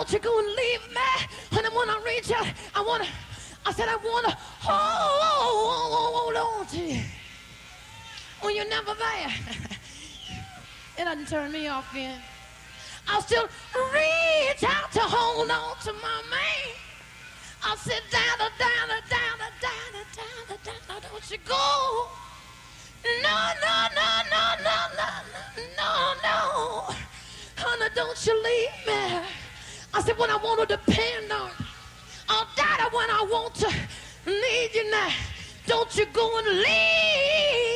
don't you go and leave me. And then when I reach out, I said I want to hold on to you. When you're never there. It doesn't turn me off then. I'll still reach out to hold on to my man. I'll sit down, don't you go. No. Honey, don't you leave me. I said when I want to depend on you. Oh, Daddy, when I want to need you now. Don't you go and leave